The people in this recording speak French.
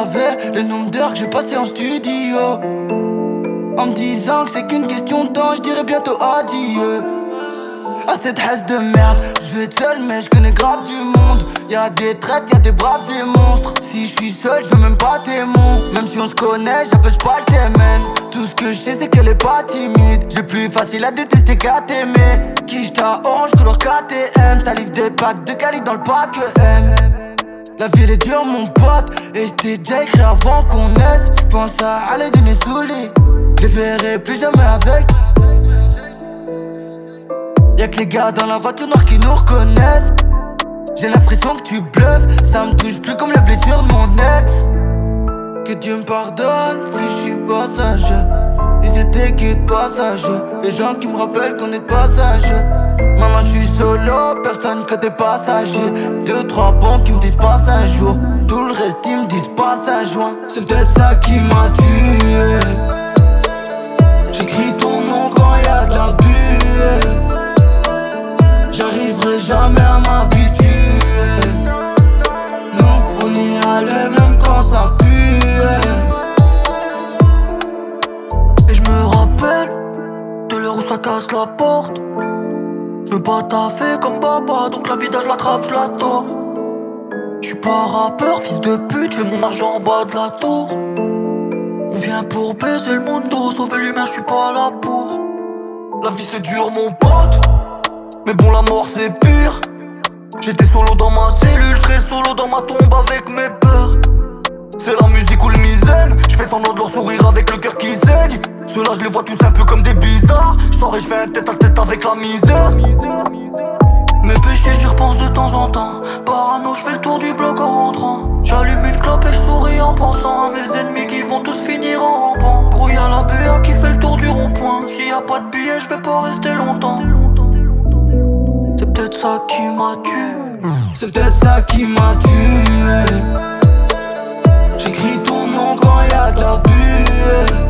savais le nombre d'heures que j'ai passé en studio, en me disant que c'est qu'une question de temps, je dirais bientôt adieu à cette haisse de merde. Je vais être seul mais je connais grave du monde. Y'a des traites, y'a des braves, des monstres. Si je suis seul, je veux même pas tes mots. Même si on se connaît, j'appelle pas le témen. Tout ce que je sais c'est qu'elle est pas timide. J'ai plus facile à détester qu'à t'aimer. Qui j't'a orange couleur KTM. Ça livre des packs de qualité dans le pack M. La ville est dure mon pote. Et j't'ai déjà écrit avant qu'on naisse. J'pense à aller dîner sous lit. Je les verrai plus jamais avec. Y'a que les gars dans la voiture noire qui nous reconnaissent. J'ai l'impression que tu bluffes. Ça me touche plus comme la blessure de mon ex. Que Dieu me pardonne si je suis passager. Ils étaient que de passage. Les gens qui me rappellent qu'on est de passage. Maintenant je suis solo, personne que des passagers. 2-3 bons qui me disent passe un jour. Tout le reste ils me disent passe un joint. C'est peut-être ça qui m'a tué. J'écris ton nom quand y'a de la buée. J'arriverai jamais à m'habituer. Non, on y allait même quand ça puait. Et je me rappelle de l'heure où ça casse la porte. Je veux pas taffer comme papa, donc la vida je l'attrape, je la tords. J'suis pas rappeur, fils de pute, j'fais mon argent en bas de la tour. On vient pour baiser le mundo, sauver l'humain, j'suis pas là pour. La vie c'est dur mon pote, mais bon la mort c'est pire. J'étais solo dans ma cellule, j'serai solo dans ma tombe avec mes peurs. C'est la musique ou le misaine, j'fais semblant de leur sourire avec le cœur qui saigne. Ceux-là je les vois tous un peu comme des bizarres. J'sors et j'fais un tête à tête avec la misère. Mes péchés j'y repense de temps en temps. Parano j'fais le tour du bloc en rentrant. J'allume une clope et j'souris en pensant à mes ennemis qui vont tous finir en rampant. Gros y'a la BA qui fait le tour du rond-point. S'il y a pas de billets j'vais pas rester longtemps. C'est peut-être ça qui m'a tué. C'est peut-être ça qui m'a tué. J'écris ton nom quand y'a de la buée.